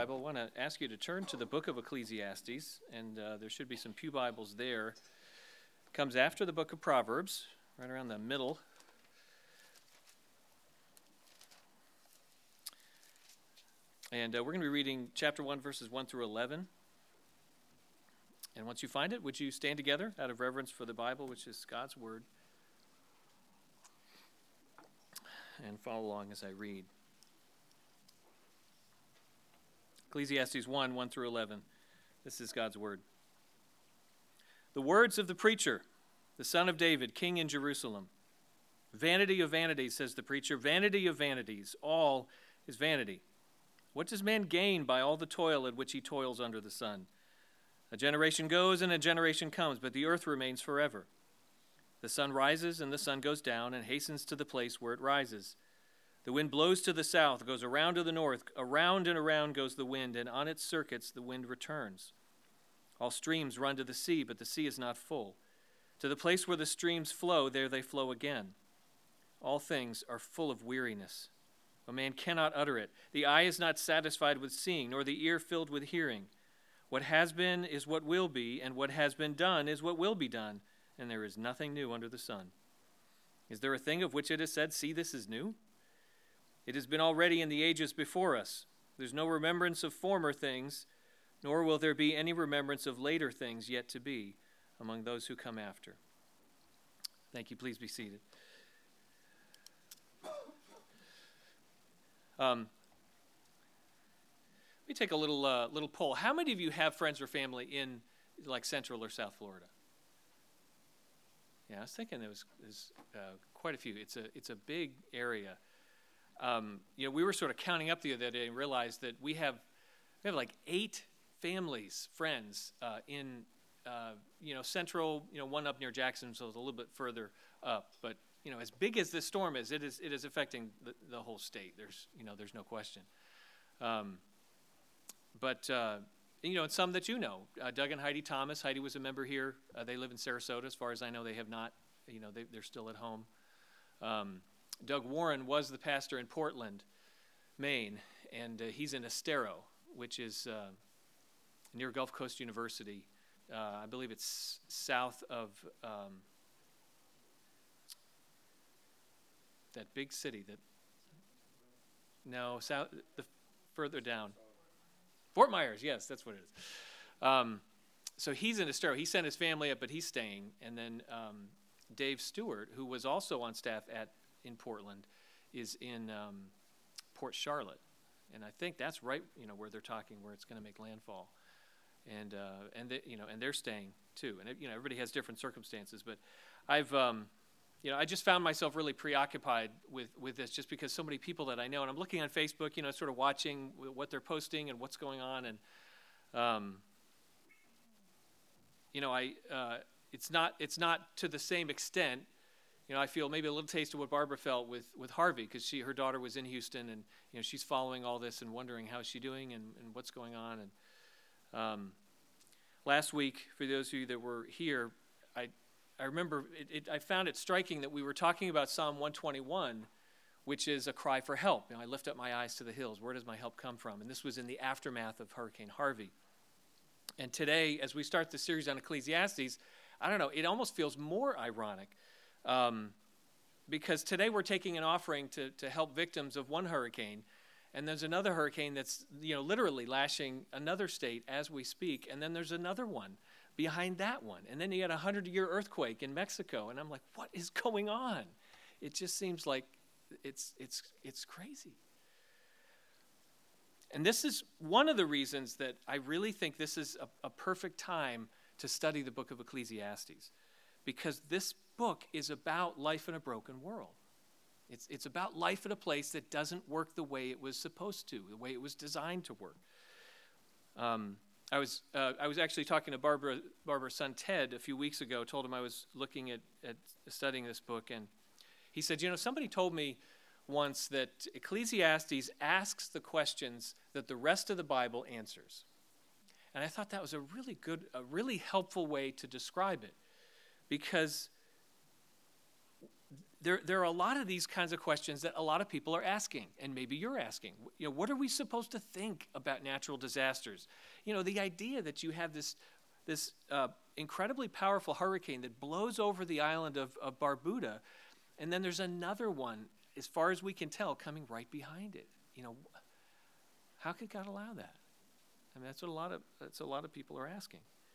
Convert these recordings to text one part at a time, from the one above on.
Bible, I want to ask you to turn to the book of Ecclesiastes, and there should be some pew Bibles there. It comes after the book of Proverbs, right around the middle. And we're going to be reading chapter 1, verses 1 through 11. And once you find it, would you stand together out of reverence for the Bible, which is God's Word, and follow along as I read. Ecclesiastes 1, 1 through 11. This is God's Word. The words of the preacher, the son of David, king in Jerusalem. Vanity of vanities, says the preacher, vanity of vanities, all is vanity. What does man gain by all the toil at which he toils under the sun? A generation goes and a generation comes, but the earth remains forever. The sun rises and the sun goes down and hastens to the place where it rises. The wind blows to the south, goes around to the north. Around and around goes the wind, and on its circuits the wind returns. All streams run to the sea, but the sea is not full. To the place where the streams flow, there they flow again. All things are full of weariness. A man cannot utter it. The eye is not satisfied with seeing, nor the ear filled with hearing. What has been is what will be, and what has been done is what will be done, and there is nothing new under the sun. Is there a thing of which it is said, "See, this is new"? It has been already in the ages before us. There's no remembrance of former things, nor will there be any remembrance of later things yet to be among those who come after. Thank you. Please be seated. Let me take a little poll. How many of you have friends or family in like Central or South Florida? Yeah, I was thinking there was quite a few. It's a big area. We were sort of counting up the other day and realized that we have like 8 families, friends in Central. One up near Jackson, so it's a little bit further up. But as big as this storm is, it is affecting the whole state. There's no question. But and some that Doug and Heidi Thomas. Heidi was a member here. They live in Sarasota. As far as I know, they have not. They're still at home. Doug Warren was the pastor in Portland, Maine, and he's in Estero, which is near Gulf Coast University. I believe it's south of that big city further down. Fort Myers, yes, that's what it is. So he's in Estero. He sent his family up, but he's staying. And then Dave Stewart, who was also on staff in Portland, is in Port Charlotte, and I think that's right, where they're talking, where it's going to make landfall, and they're staying too, and everybody has different circumstances, but I've I just found myself really preoccupied with this, just because so many people that I know, and I'm looking on Facebook, sort of watching what they're posting and what's going on, and it's not to the same extent. I feel maybe a little taste of what Barbara felt with Harvey, because her daughter was in Houston, and she's following all this and wondering how she's doing and what's going on. And last week, for those of you that were here, I remember I found it striking that we were talking about Psalm 121, which is a cry for help. I lift up my eyes to the hills. Where does my help come from? And this was in the aftermath of Hurricane Harvey. And today, as we start the series on Ecclesiastes, I don't know, it almost feels more ironic. Because today we're taking an offering to help victims of one hurricane, and there's another hurricane that's literally lashing another state as we speak, and then there's another one behind that one, and then you had a 100-year earthquake in Mexico, and I'm like, what is going on? It just seems like it's crazy. And this is one of the reasons that I really think this is a perfect time to study the book of Ecclesiastes, because this book is about life in a broken world. It's about life in a place that doesn't work the way it was supposed to, the way it was designed to work. I was actually talking to Barbara's son Ted a few weeks ago. Told him I was looking at studying this book, and he said, somebody told me once that Ecclesiastes asks the questions that the rest of the Bible answers. And I thought that was a really helpful way to describe it, because there are a lot of these kinds of questions that a lot of people are asking, and maybe you're asking. What are we supposed to think about natural disasters? The idea that you have this incredibly powerful hurricane that blows over the island of Barbuda, and then there's another one, as far as we can tell, coming right behind it. How could God allow that? I mean, that's what a lot of people are asking.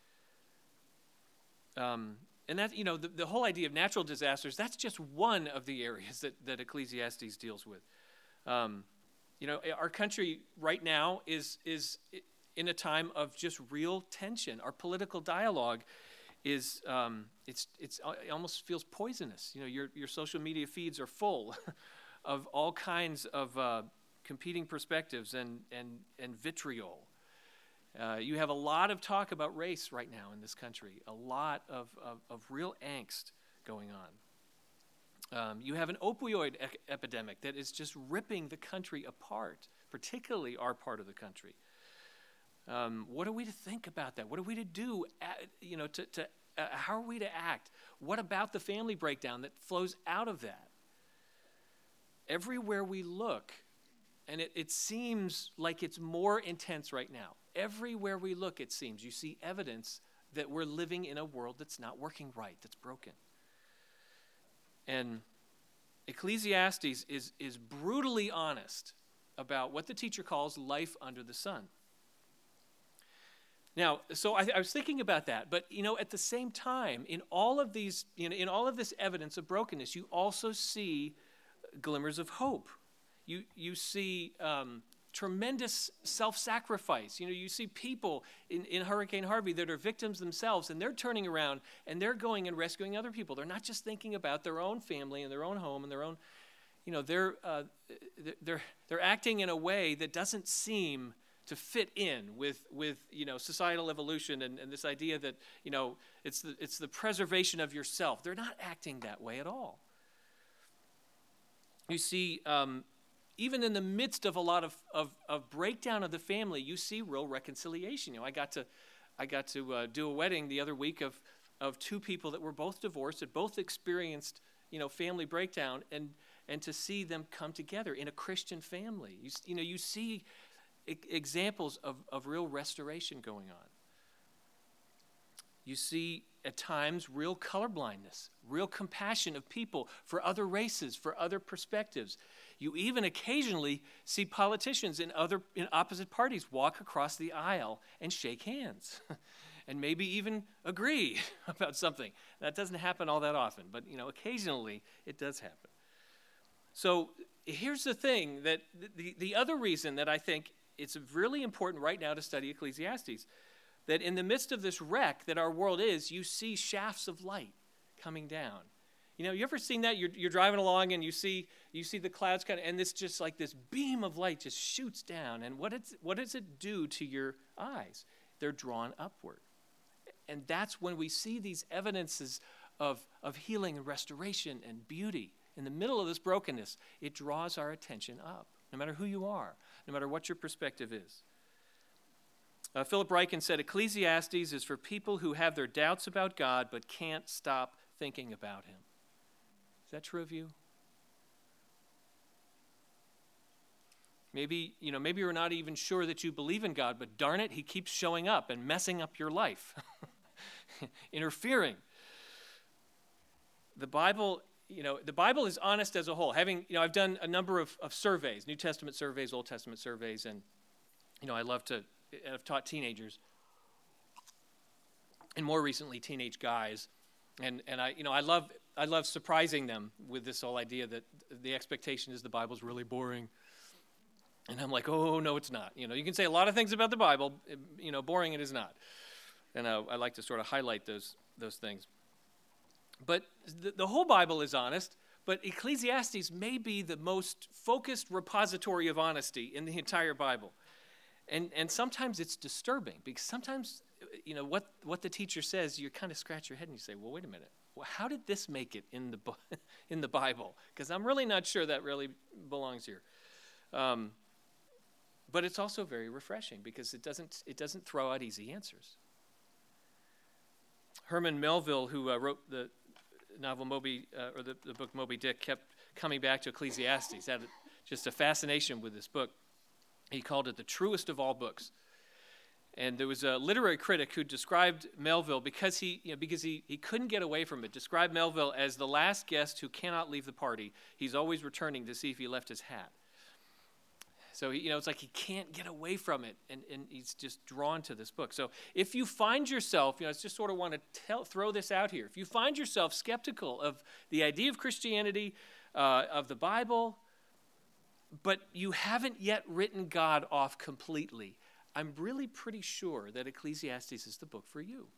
And that, the whole idea of natural disasters, that's just one of the areas that Ecclesiastes deals with. Our country right now is in a time of just real tension. Our political dialogue is it almost feels poisonous. Your social media feeds are full of all kinds of competing perspectives and vitriol. You have a lot of talk about race right now in this country, a lot of real angst going on. You have an opioid epidemic that is just ripping the country apart, particularly our part of the country. What are we to think about that? What are we to do? How are we to act? What about the family breakdown that flows out of that? Everywhere we look, and it seems like it's more intense right now. Everywhere we look, it seems, you see evidence that we're living in a world that's not working right, that's broken. And Ecclesiastes is brutally honest about what the teacher calls life under the sun. Now, so I was thinking about that, but at the same time, in all of these, in all of this evidence of brokenness, you also see glimmers of hope. You see tremendous self-sacrifice. You see people in Hurricane Harvey that are victims themselves, and they're turning around and they're going and rescuing other people. They're not just thinking about their own family and their own home and their own, they're acting in a way that doesn't seem to fit in with societal evolution and this idea that it's the preservation of yourself. They're not acting that way at all. You see, even in the midst of a lot of breakdown of the family, you see real reconciliation. I got to do a wedding the other week of two people that were both divorced, that both experienced family breakdown, and to see them come together in a Christian family. You see examples of real restoration going on. You see at times real colorblindness, real compassion of people for other races, for other perspectives. You even occasionally see politicians in opposite parties walk across the aisle and shake hands and maybe even agree about something. That doesn't happen all that often, but occasionally it does happen. So here's the thing, that the other reason that I think it's really important right now to study Ecclesiastes, that in the midst of this wreck that our world is, you see shafts of light coming down. You ever seen that? You're driving along and you see the clouds and it's just like this beam of light just shoots down. And what does it do to your eyes? They're drawn upward. And that's when we see these evidences of healing and restoration and beauty. In the middle of this brokenness, it draws our attention up, no matter who you are, no matter what your perspective is. Philip Ryken said, Ecclesiastes is for people who have their doubts about God but can't stop thinking about him. Is that true of you? Maybe you're not even sure that you believe in God, but darn it, he keeps showing up and messing up your life, interfering. The Bible is honest as a whole. I've done a number of surveys, New Testament surveys, Old Testament surveys, and I've taught teenagers, and more recently teenage guys, and I love surprising them with this whole idea that the expectation is the Bible's really boring, and I'm like, oh no, it's not. You can say a lot of things about the Bible, boring it is not, and I like to sort of highlight those things. But the whole Bible is honest, but Ecclesiastes may be the most focused repository of honesty in the entire Bible. And sometimes it's disturbing, because sometimes, what the teacher says, you kind of scratch your head and you say, well, wait a minute. Well, how did this make it in the Bible? Because I'm really not sure that really belongs here. But it's also very refreshing, because it doesn't throw out easy answers. Herman Melville, who wrote novel or the book Moby Dick kept coming back to Ecclesiastes. Had just a fascination with this book. He called it the truest of all books. And there was a literary critic who described Melville, because he couldn't get away from it, described Melville as the last guest who cannot leave the party. He's always returning to see if he left his hat. So, it's like he can't get away from it, and he's just drawn to this book. So if you find yourself, I just sort of want to throw this out here. If you find yourself skeptical of the idea of Christianity, of the Bible, but you haven't yet written God off completely, I'm really pretty sure that Ecclesiastes is the book for you.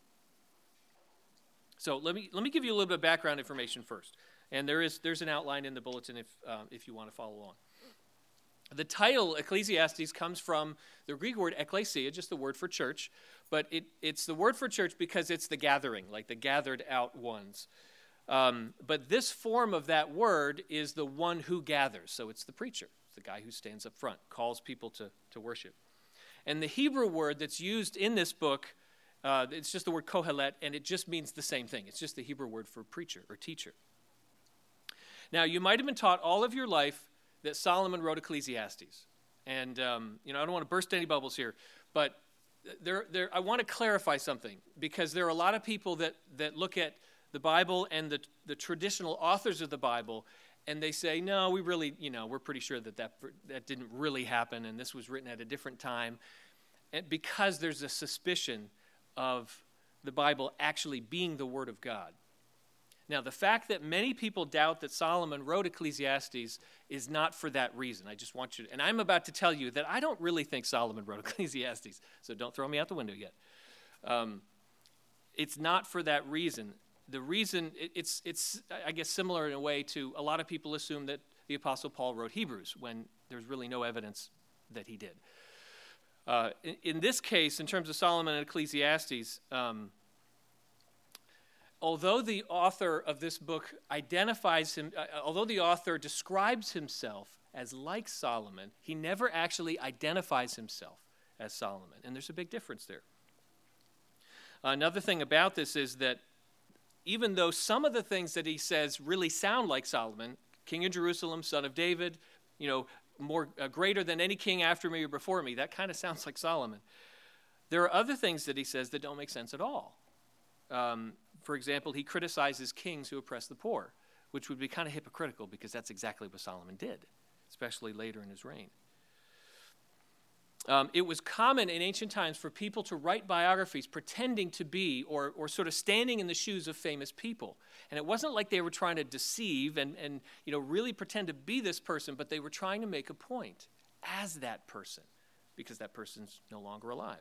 So let me give you a little bit of background information first. And there's an outline in the bulletin if you want to follow along. The title Ecclesiastes comes from the Greek word ekklesia, just the word for church, but it's the word for church because it's the gathering, like the gathered out ones. But this form of that word is the one who gathers, so it's the preacher. It's the guy who stands up front, calls people to worship. And the Hebrew word that's used in this book, it's just the word kohelet, and it just means the same thing. It's just the Hebrew word for preacher or teacher. Now, you might have been taught all of your life that Solomon wrote Ecclesiastes. And, I don't want to burst any bubbles here, but I want to clarify something, because there are a lot of people that look at the Bible and the traditional authors of the Bible, and they say, no, we really, we're pretty sure that didn't really happen, and this was written at a different time, and because there's a suspicion of the Bible actually being the Word of God. Now, the fact that many people doubt that Solomon wrote Ecclesiastes is not for that reason. I just want you to, and I'm about to tell you that I don't really think Solomon wrote Ecclesiastes, so don't throw me out the window yet. It's not for that reason. The reason, it's I guess, similar in a way to a lot of people assume that the Apostle Paul wrote Hebrews when there's really no evidence that he did. In this case, in terms of Solomon and Ecclesiastes, although the author of this book although the author describes himself as like Solomon, he never actually identifies himself as Solomon, and there's a big difference there. Another thing about this is that even though some of the things that he says really sound like Solomon, king of Jerusalem, son of David, more greater than any king after me or before me, that kind of sounds like Solomon. There are other things that he says that don't make sense at all. For example, he criticizes kings who oppress the poor, which would be kind of hypocritical because that's exactly what Solomon did, especially later in his reign. It was common in ancient times for people to write biographies pretending to be or sort of standing in the shoes of famous people. And it wasn't like they were trying to deceive and really pretend to be this person, but they were trying to make a point as that person because that person's no longer alive.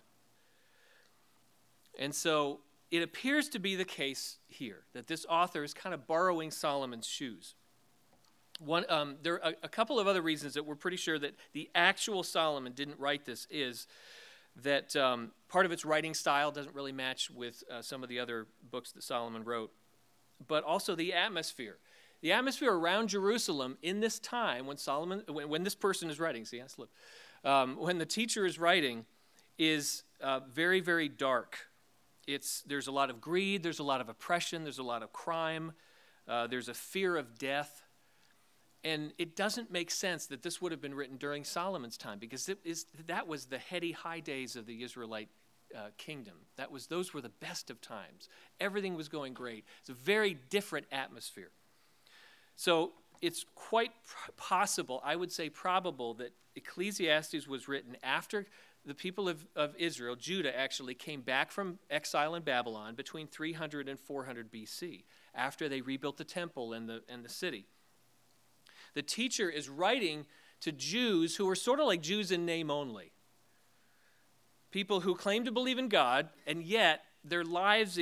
And so it appears to be the case here that this author is kind of borrowing Solomon's shoes. There are a couple of other reasons that we're pretty sure that the actual Solomon didn't write this is that part of its writing style doesn't really match with some of the other books that Solomon wrote, but also the atmosphere. The atmosphere around Jerusalem in this time when this person is writing, see, I slipped, when the teacher is writing is very, very dark. There's a lot of greed, there's a lot of oppression, there's a lot of crime, there's a fear of death. And it doesn't make sense that this would have been written during Solomon's time because that was the heady high days of the Israelite kingdom. Those were the best of times. Everything was going great. It's a very different atmosphere. So it's quite possible, I would say probable, that Ecclesiastes was written after the people of Israel, Judah actually, came back from exile in Babylon between 300 and 400 BC, after they rebuilt the temple and the city. The teacher is writing to Jews who are sort of like Jews in name only. People who claim to believe in God, and yet their lives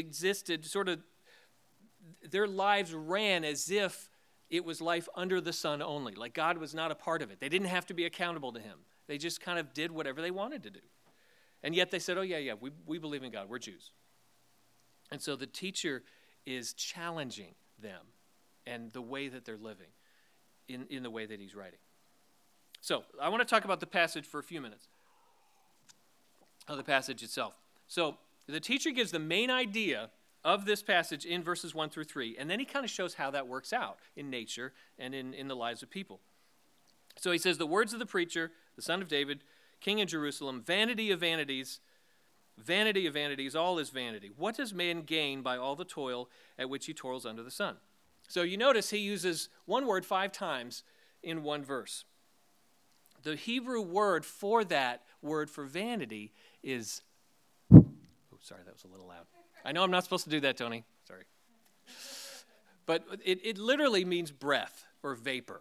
their lives ran as if it was life under the sun only, like God was not a part of it. They didn't have to be accountable to him. They just kind of did whatever they wanted to do. And yet they said, oh, yeah, we believe in God. We're Jews. And so the teacher is challenging them and the way that they're living in the way that he's writing. So I want to talk about the passage for a few minutes, of the passage itself. So the teacher gives the main idea of this passage in verses 1 through 3, and then he kind of shows how that works out in nature and in the lives of people. So he says, the words of the preacher, the son of David, king in Jerusalem, vanity of vanities, all is vanity. What does man gain by all the toil at which he toils under the sun? So you notice he uses one word 5 times in one verse. The Hebrew word for that word for vanity is, oh, sorry, that was a little loud. I know I'm not supposed to do that, Tony. Sorry. But it literally means breath or vapor.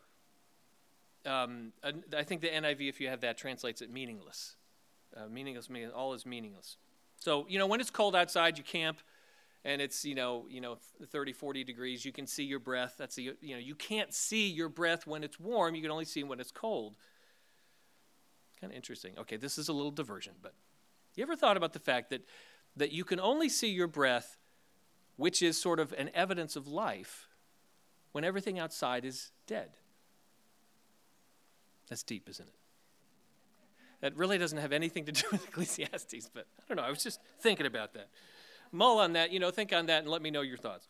I think the NIV, if you have that, translates it meaningless. Meaningless means all is meaningless. So, when it's cold outside, you camp, and it's, 30, 40 degrees, you can see your breath. That's you can't see your breath when it's warm. You can only see it when it's cold. Kind of interesting. Okay, this is a little diversion, but you ever thought about the fact that you can only see your breath, which is sort of an evidence of life, when everything outside is dead? That's deep, isn't it? That really doesn't have anything to do with Ecclesiastes, but I don't know. I was just thinking about that. Mull on that, think on that and let me know your thoughts.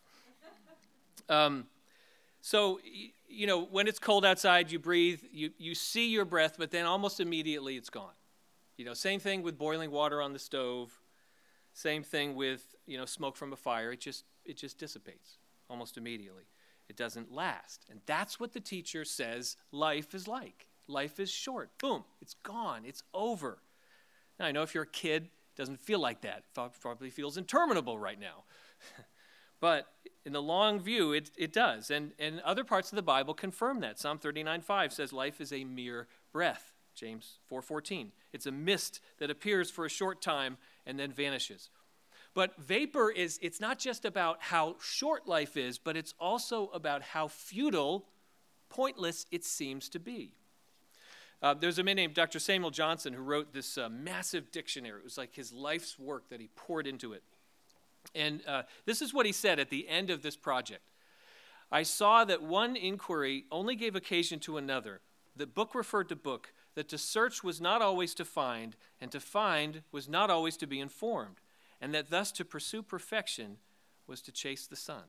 So, when it's cold outside, you breathe, you see your breath, but then almost immediately it's gone. Same thing with boiling water on the stove. Same thing with, smoke from a fire. It just dissipates almost immediately. It doesn't last. And that's what the teacher says life is like. Life is short. Boom, it's gone. It's over. Now, I know if you're a kid, it doesn't feel like that. It probably feels interminable right now. But in the long view, it does. And other parts of the Bible confirm that. Psalm 39:5 says life is a mere breath. James 4:14. It's a mist that appears for a short time and then vanishes. But vapor it's not just about how short life is, but it's also about how futile, pointless it seems to be. There's a man named Dr. Samuel Johnson who wrote this massive dictionary. It was like his life's work that he poured into it. And this is what he said at the end of this project. I saw that one inquiry only gave occasion to another, that book referred to book, that to search was not always to find, and to find was not always to be informed, and that thus to pursue perfection was to chase the sun.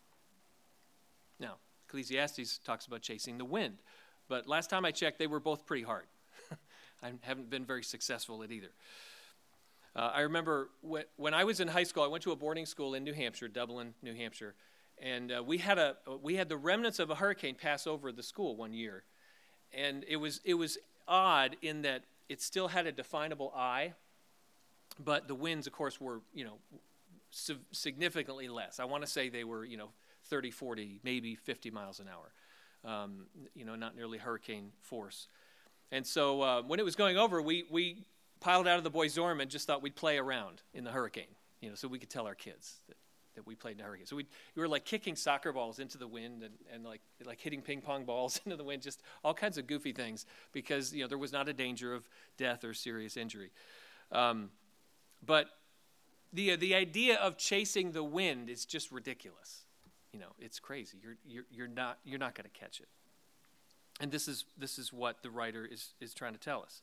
Now, Ecclesiastes talks about chasing the wind, but last time I checked, they were both pretty hard. I haven't been very successful at either. I remember when I was in high school, I went to a boarding school in New Hampshire, Dublin, New Hampshire, and we had the remnants of a hurricane pass over the school one year, and it was odd in that it still had a definable eye, but the winds, of course, were significantly less. I want to say they were 30, 40, maybe 50 miles an hour. Not nearly hurricane force. And so when it was going over, we piled out of the boys' dorm and just thought we'd play around in the hurricane, so we could tell our kids that we played in a hurricane. So we were like kicking soccer balls into the wind and like hitting ping pong balls into the wind, just all kinds of goofy things because, there was not a danger of death or serious injury. But the idea of chasing the wind is just ridiculous. It's crazy. You're not going to catch it. And this is what the writer is trying to tell us.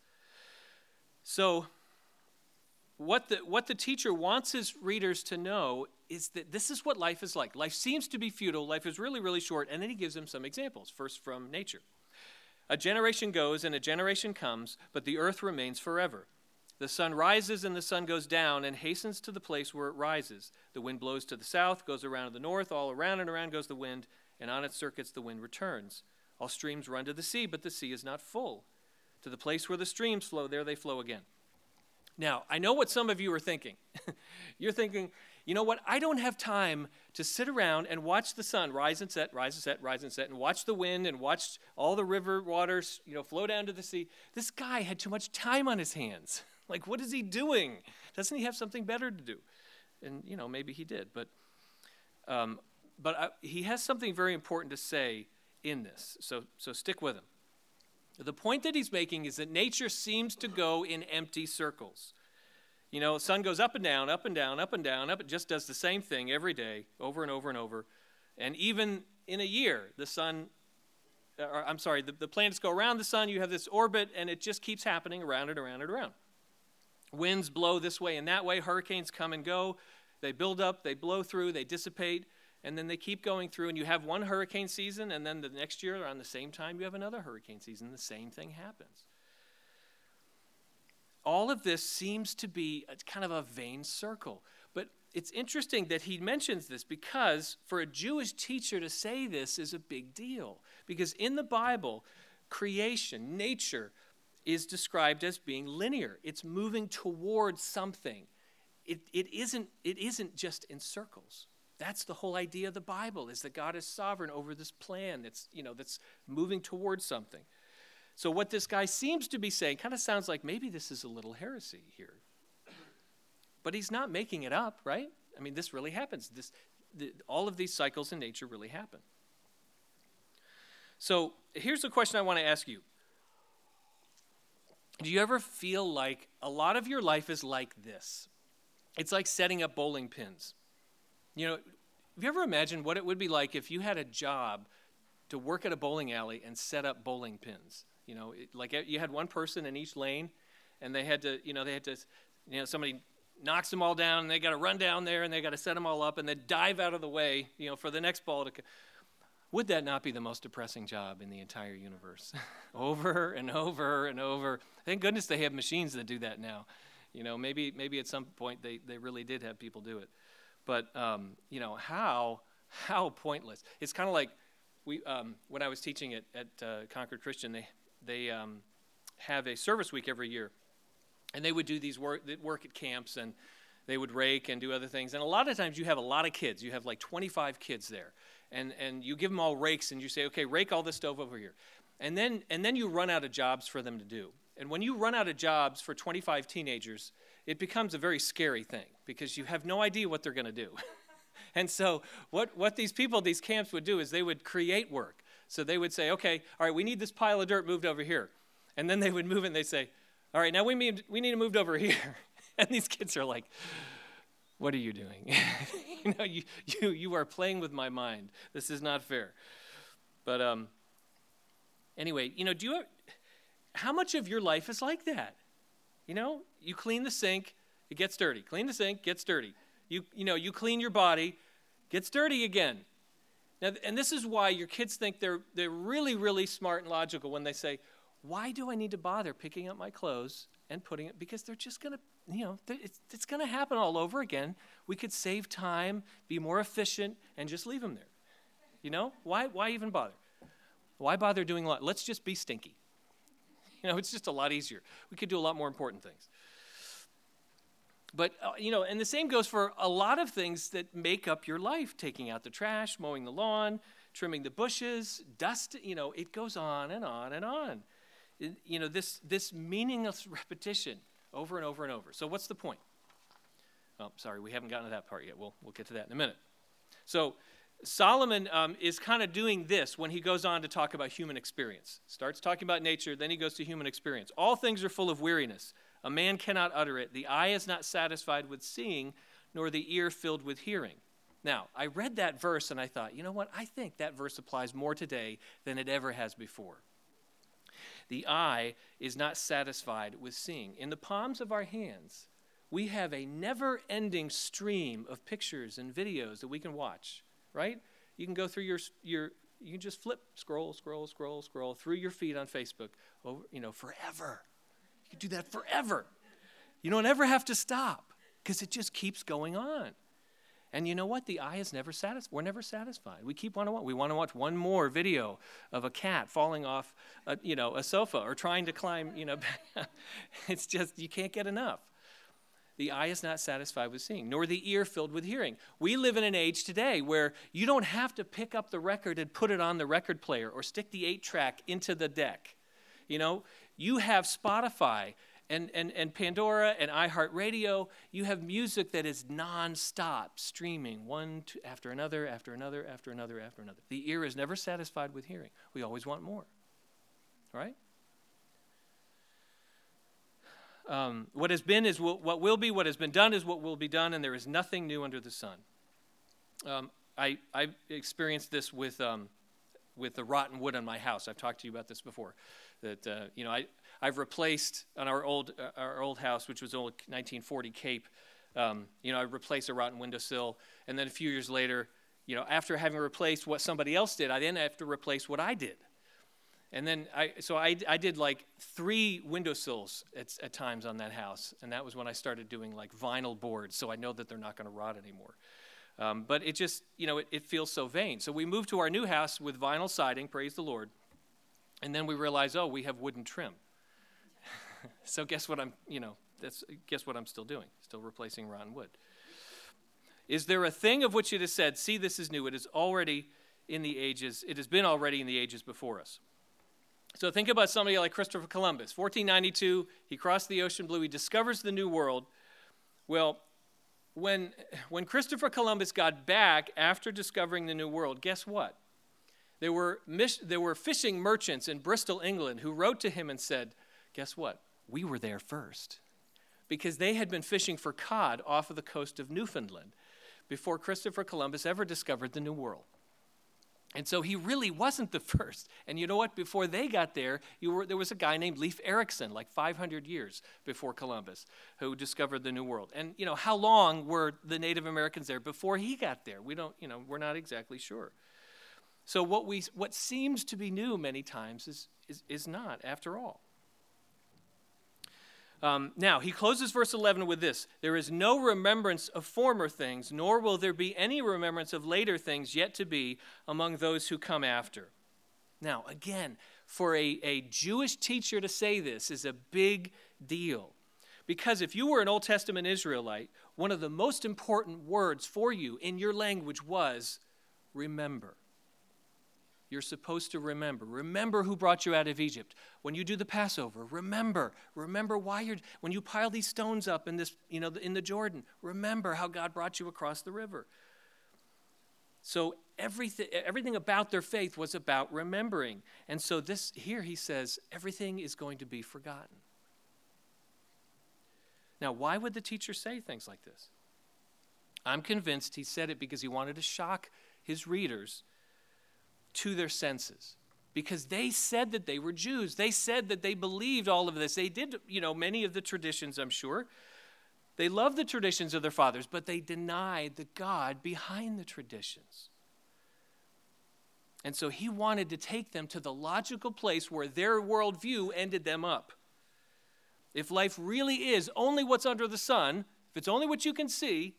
So what the teacher wants his readers to know is that this is what life is like. Life seems to be futile. Life is really, really short. And then he gives them some examples, first from nature. A generation goes and a generation comes, but the earth remains forever. The sun rises and the sun goes down and hastens to the place where it rises. The wind blows to the south, goes around to the north, all around and around goes the wind, and on its circuits the wind returns. All streams run to the sea, but the sea is not full. To the place where the streams flow, there they flow again. Now, I know what some of you are thinking. You're thinking, you know what? I don't have time to sit around and watch the sun rise and set, rise and set, rise and set, and watch the wind and watch all the river waters, flow down to the sea. This guy had too much time on his hands. Like, what is he doing? Doesn't he have something better to do? And, maybe he did. But he has something very important to say in this. So stick with him. The point that he's making is that nature seems to go in empty circles. The sun goes up and down, up and down, up and down, up. It just does the same thing every day, over and over and over. And even in a year, the planets go around the sun. You have this orbit, and it just keeps happening around and around and around. Winds blow this way and that way. Hurricanes come and go. They build up, they blow through, they dissipate, and then they keep going through, and you have one hurricane season, and then the next year, around the same time, you have another hurricane season. The same thing happens. All of this seems to be kind of a vain circle. But it's interesting that he mentions this because for a Jewish teacher to say this is a big deal. Because in the Bible, creation, nature, is described as being linear. It's moving towards something. It isn't just in circles. That's the whole idea of the Bible, is that God is sovereign over this plan that's moving towards something. So what this guy seems to be saying kind of sounds like maybe this is a little heresy here. But he's not making it up, right? I mean, this really happens. All of these cycles in nature really happen. So here's a question I want to ask you. Do you ever feel like a lot of your life is like this? It's like setting up bowling pins. Have you ever imagined what it would be like if you had a job to work at a bowling alley and set up bowling pins? Like you had one person in each lane, and they had to, somebody knocks them all down, and they got to run down there, and they got to set them all up, and then dive out of the way, for the next ball to. Would that not be the most depressing job in the entire universe? Over and over and over. Thank goodness they have machines that do that now. Maybe at some point they really did have people do it. But, how pointless. It's kind of like when I was teaching at Concord Christian, they have a service week every year. And they would do these work at camps, and they would rake and do other things. And a lot of times you have a lot of kids. You have like 25 kids there. And you give them all rakes, and you say, okay, rake all this stuff over here. And then you run out of jobs for them to do. And when you run out of jobs for 25 teenagers, it becomes a very scary thing because you have no idea what they're going to do. And so what these people, these camps would do is they would create work. So they would say, okay, all right, we need this pile of dirt moved over here. And then they would move it, and they'd say, all right, now we need it moved over here. And these kids are like, what are you doing? You are playing with my mind. This is not fair. But anyway, how much of your life is like that? You clean the sink, it gets dirty. Clean the sink, gets dirty. You clean your body, gets dirty again. Now, and this is why your kids think they're really, really smart and logical when they say, why do I need to bother picking up my clothes and putting it? Because they're just going to, it's going to happen all over again. We could save time, be more efficient, and just leave them there. Why even bother? Why bother doing a lot? Let's just be stinky. It's just a lot easier. We could do a lot more important things. But, and the same goes for a lot of things that make up your life. Taking out the trash, mowing the lawn, trimming the bushes, dust, it goes on and on and on. This meaningless repetition over and over and over. So what's the point? Oh, sorry, we haven't gotten to that part yet. We'll get to that in a minute. So Solomon is kind of doing this when he goes on to talk about human experience. Starts talking about nature, then he goes to human experience. All things are full of weariness. A man cannot utter it. The eye is not satisfied with seeing, nor the ear filled with hearing. Now, I read that verse and I thought, you know what? I think that verse applies more today than it ever has before. The eye is not satisfied with seeing. In the palms of our hands, we have a never-ending stream of pictures and videos that we can watch, right? You can go through you can just scroll through your feed on Facebook, forever. You can do that forever. You don't ever have to stop because it just keeps going on. And you know what? The eye is never satisfied. We're never satisfied. We keep wanting to watch. We want to watch one more video of a cat falling off, a sofa or trying to climb. It's just you can't get enough. The eye is not satisfied with seeing, nor the ear filled with hearing. We live in an age today where you don't have to pick up the record and put it on the record player or stick the 8-track into the deck. You have Spotify and Pandora and iHeartRadio. You have music that is nonstop streaming after another. The ear is never satisfied with hearing. We always want more, right? What has been is what will be. What has been done is what will be done, and there is nothing new under the sun. I've experienced this with the rotten wood on my house. I've talked to you about this before. That I've replaced on our old house, which was an old 1940 Cape. I replace a rotten windowsill, and then a few years later, after having replaced what somebody else did, I then have to replace what I did. And then I did like 3 windowsills at times on that house, and that was when I started doing like vinyl boards, so I know that they're not going to rot anymore. But it just, it feels so vain. So we moved to our new house with vinyl siding, praise the Lord, and then we realized, we have wooden trim. So guess what I'm still doing? Still replacing rotten wood. Is there a thing of which it is said, see, this is new, it has been already in the ages before us? So think about somebody like Christopher Columbus. 1492, he crossed the ocean blue, he discovers the New World. Well, when Christopher Columbus got back after discovering the New World, guess what? There were fishing merchants in Bristol, England, who wrote to him and said, guess what? We were there first. Because they had been fishing for cod off of the coast of Newfoundland before Christopher Columbus ever discovered the New World. And so he really wasn't the first. And you know what? Before they got there, there was a guy named Leif Erikson, like 500 years before Columbus, who discovered the New World. And, how long were the Native Americans there before he got there? We're not exactly sure. So what seems to be new many times is not, after all. Now, he closes verse 11 with this: there is no remembrance of former things, nor will there be any remembrance of later things yet to be among those who come after. Now, again, for a Jewish teacher to say this is a big deal. Because if you were an Old Testament Israelite, one of the most important words for you in your language was remember. You're supposed to remember. Remember who brought you out of Egypt. When you do the Passover, remember why when you pile these stones up in this, in the Jordan, remember how God brought you across the river. So everything about their faith was about remembering. And so here he says, everything is going to be forgotten. Now, why would the teacher say things like this? I'm convinced he said it because he wanted to shock his readers to their senses, because they said that they were Jews. They said that they believed all of this. They did, many of the traditions, I'm sure. They loved the traditions of their fathers, but they denied the God behind the traditions. And so he wanted to take them to the logical place where their worldview ended them up. If life really is only what's under the sun, if it's only what you can see,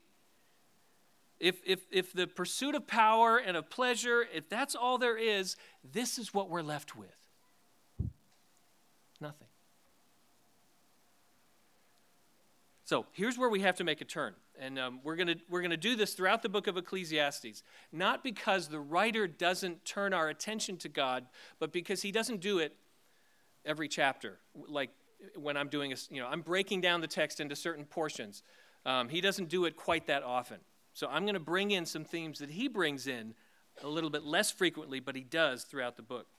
If the pursuit of power and of pleasure, if that's all there is, this is what we're left with. Nothing. So here's where we have to make a turn. And we're gonna do this throughout the book of Ecclesiastes. Not because the writer doesn't turn our attention to God, but because he doesn't do it every chapter. Like when I'm doing I'm breaking down the text into certain portions. He doesn't do it quite that often. So I'm going to bring in some themes that he brings in a little bit less frequently, but he does throughout the book.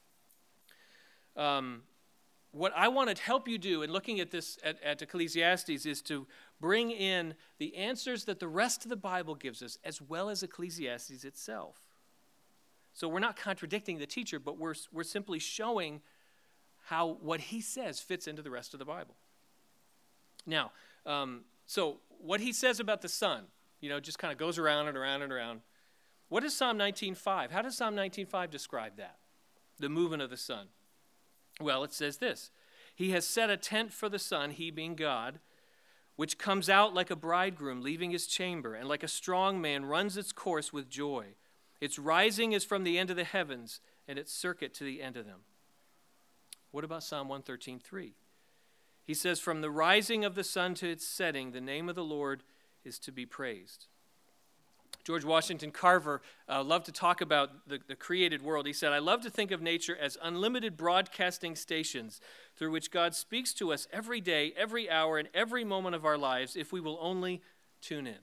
What I want to help you do in looking at this at Ecclesiastes is to bring in the answers that the rest of the Bible gives us, as well as Ecclesiastes itself. So we're not contradicting the teacher, but we're simply showing how what he says fits into the rest of the Bible. Now, so what he says about the sun, just kind of goes around and around and around. What is Psalm 19:5? How does Psalm 19:5 describe that? The movement of the sun. Well, it says this: he has set a tent for the sun, he being God, which comes out like a bridegroom leaving his chamber, and like a strong man runs its course with joy. Its rising is from the end of the heavens, and its circuit to the end of them. What about Psalm 113:3? He says, from the rising of the sun to its setting, the name of the Lord is to be praised. George Washington Carver loved to talk about the created world. He said, I love to think of nature as unlimited broadcasting stations through which God speaks to us every day, every hour, and every moment of our lives if we will only tune in.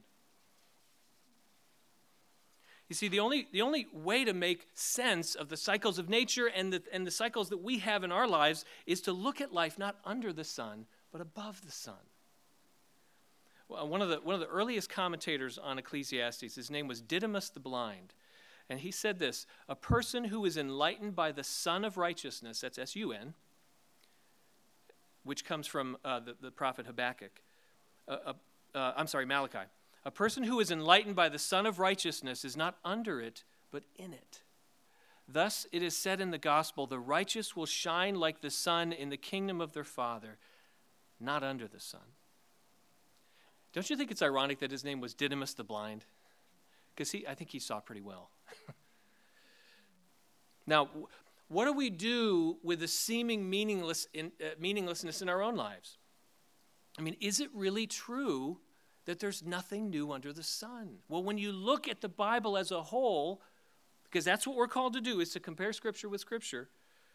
You see, the only way to make sense of the cycles of nature and the cycles that we have in our lives is to look at life not under the sun, but above the sun. Well, one of the earliest commentators on Ecclesiastes, his name was Didymus the Blind, and he said this: a person who is enlightened by the sun of righteousness, that's S-U-N, which comes from the prophet Habakkuk, a Malachi. A person who is enlightened by the Son of Righteousness is not under it, but in it. Thus it is said in the gospel, the righteous will shine like the sun in the kingdom of their Father, not under the sun. Don't you think it's ironic that his name was Didymus the blind? Because I think he saw pretty well. Now, what do we do with the seeming meaninglessness in our own lives? I mean, is it really true that there's nothing new under the sun? Well, when you look at the Bible as a whole, because that's what we're called to do, is to compare Scripture with Scripture,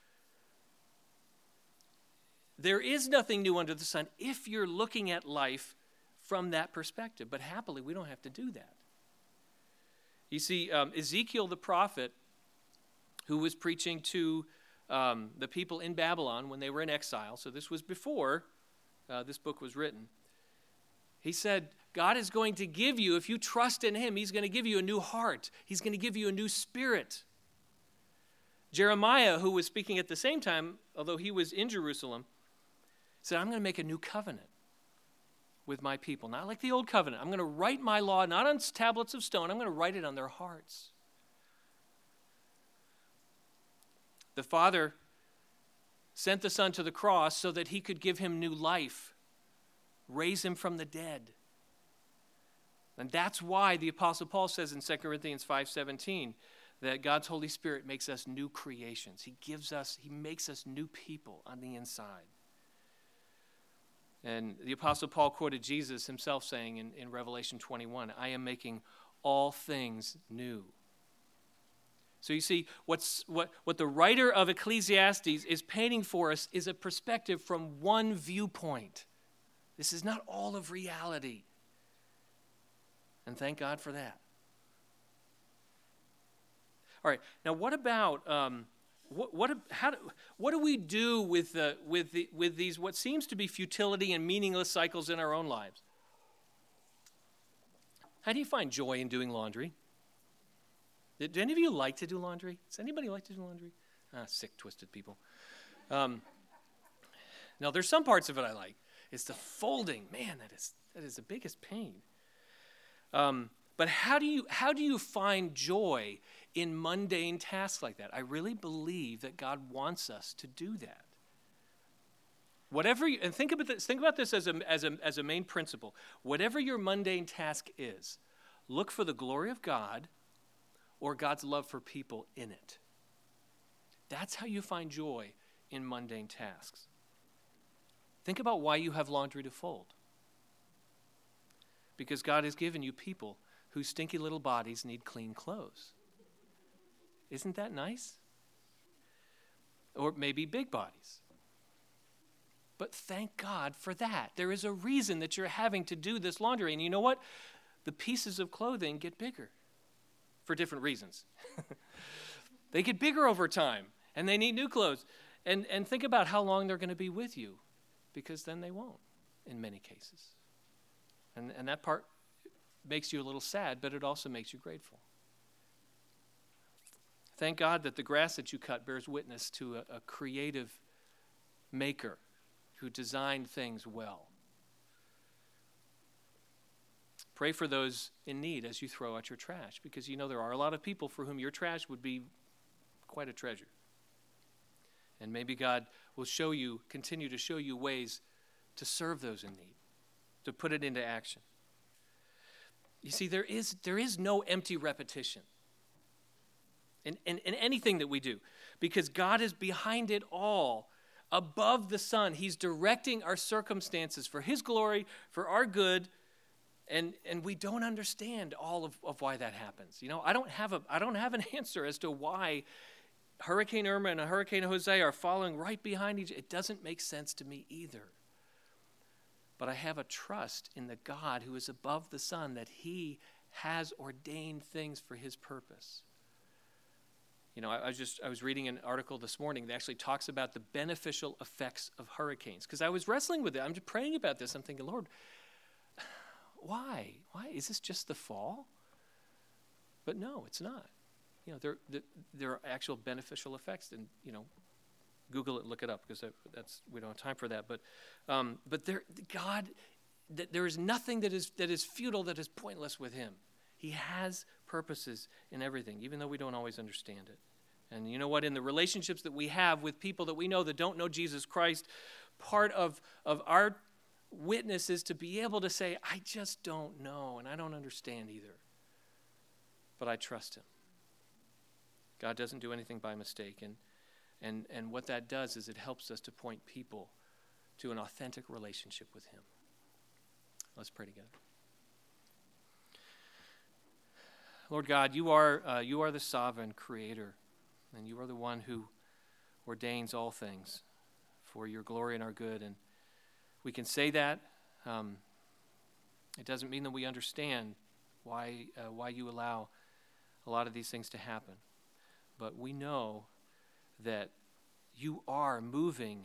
there is nothing new under the sun if you're looking at life from that perspective. But happily, we don't have to do that. You see, Ezekiel the prophet, who was preaching to the people in Babylon when they were in exile, so this was before this book was written, he said, God is going to give you, if you trust in him, he's going to give you a new heart. He's going to give you a new spirit. Jeremiah, who was speaking at the same time, although he was in Jerusalem, said, I'm going to make a new covenant with my people. Not like the old covenant. I'm going to write my law not on tablets of stone. I'm going to write it on their hearts. The Father sent the Son to the cross so that he could give him new life, raise him from the dead. And that's why the Apostle Paul says in 2 Corinthians 5:17 that God's Holy Spirit makes us new creations. He makes us new people on the inside. And the Apostle Paul quoted Jesus himself saying in Revelation 21, I am making all things new. So you see, what the writer of Ecclesiastes is painting for us is a perspective from one viewpoint. This is not all of reality. And thank God for that. All right, now what about what do we do with these what seems to be futility and meaningless cycles in our own lives? How do you find joy in doing laundry? Do any of you like to do laundry? Does anybody like to do laundry? Sick, twisted people. Now, there's some parts of it I like. It's the folding. Man, that is the biggest pain. But how do you find joy in mundane tasks like that? I really believe that God wants us to do that. And think about this as a main principle. Whatever your mundane task is, look for the glory of God or God's love for people in it. That's how you find joy in mundane tasks. Think about why you have laundry to fold. Because God has given you people whose stinky little bodies need clean clothes. Isn't that nice? Or maybe big bodies. But thank God for that. There is a reason that you're having to do this laundry. And you know what? The pieces of clothing get bigger for different reasons. They get bigger over time, and they need new clothes. And think about how long they're going to be with you, because then they won't in many cases. And that part makes you a little sad, but it also makes you grateful. Thank God that the grass that you cut bears witness to a creative maker who designed things well. Pray for those in need as you throw out your trash, because you know there are a lot of people for whom your trash would be quite a treasure. And maybe God will continue to show you ways to serve those in need, to put it into action. You see, there is no empty repetition in anything that we do, because God is behind it all, above the sun. He's directing our circumstances for his glory, for our good, and we don't understand all of why that happens. You know, I don't have an answer as to why Hurricane Irma and Hurricane Jose are following right behind each other. It doesn't make sense to me either. But I have a trust in the God who is above the sun, that he has ordained things for his purpose. You know, I was reading an article this morning that actually talks about the beneficial effects of hurricanes. Because I was wrestling with it. I'm just praying about this. I'm thinking, Lord, why? Why? Is this just the fall? But no, it's not. You know, there are actual beneficial effects, and you know, Google it, look it up, because we don't have time for that. But God there is nothing that is futile, that is pointless with him. He has purposes in everything, even though we don't always understand it. And you know what? In the relationships that we have with people that we know that don't know Jesus Christ, part of our witness is to be able to say, I just don't know, and I don't understand either. But I trust him. God doesn't do anything by mistake. And what that does is it helps us to point people to an authentic relationship with him. Let's pray together. Lord God, you are the sovereign creator, and you are the one who ordains all things for your glory and our good. And we can say that. It doesn't mean that we understand why you allow a lot of these things to happen. But we know that you are moving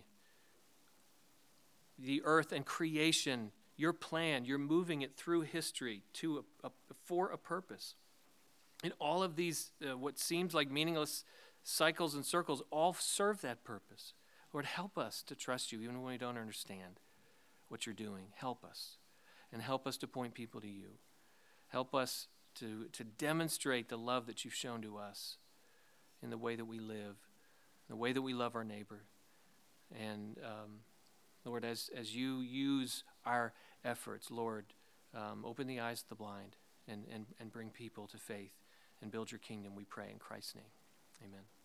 the earth and creation, your plan, you're moving it through history for a purpose. And all of these, what seems like meaningless cycles and circles, all serve that purpose. Lord, help us to trust you even when we don't understand what you're doing. Help us. And help us to point people to you. Help us to demonstrate the love that you've shown to us in the way that we live, the way that we love our neighbor. And Lord, as you use our efforts, Lord, open the eyes of the blind and bring people to faith and build your kingdom, we pray in Christ's name. Amen.